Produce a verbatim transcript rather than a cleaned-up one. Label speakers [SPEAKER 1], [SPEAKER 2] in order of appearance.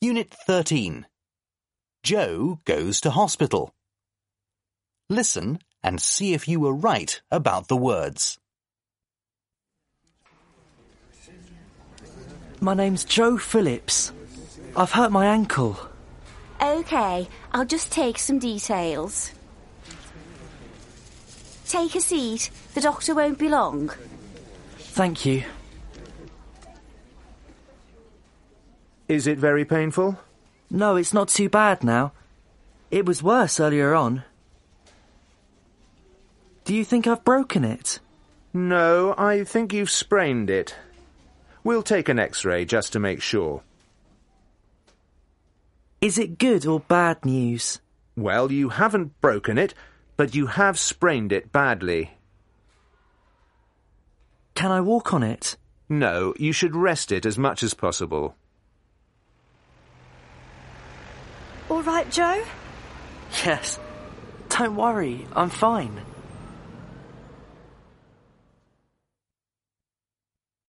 [SPEAKER 1] Unit thirteen. Joe goes to hospital. Listen and see if you were right about the words.
[SPEAKER 2] My name's Joe Phillips. I've hurt my ankle.
[SPEAKER 3] OK, I'll just take some details. Take a seat. The doctor won't be long.
[SPEAKER 2] Thank you.
[SPEAKER 4] Is it very painful?
[SPEAKER 2] No, it's not too bad now. It was worse earlier on. Do you think I've broken it?
[SPEAKER 4] No, I think you've sprained it. We'll take an X-ray just to make sure.
[SPEAKER 2] Is it good or bad news?
[SPEAKER 4] Well, you haven't broken it, but you have sprained it badly.
[SPEAKER 2] Can I walk on it?
[SPEAKER 4] No, you should rest it as much as possible.
[SPEAKER 5] All right, Joe?
[SPEAKER 2] Yes. Don't worry, I'm fine.